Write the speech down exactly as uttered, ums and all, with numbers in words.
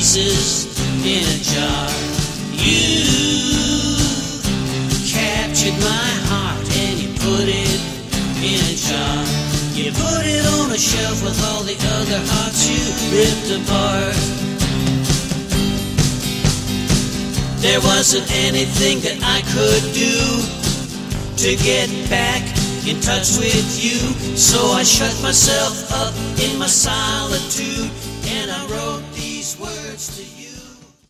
pieces in a jar. You captured my heart and you put it in a jar. You put it on a shelf with all the other hearts you ripped apart. There wasn't anything that I could do to get back in touch with you, so I shut myself up in my solitude and I wrote these words to you.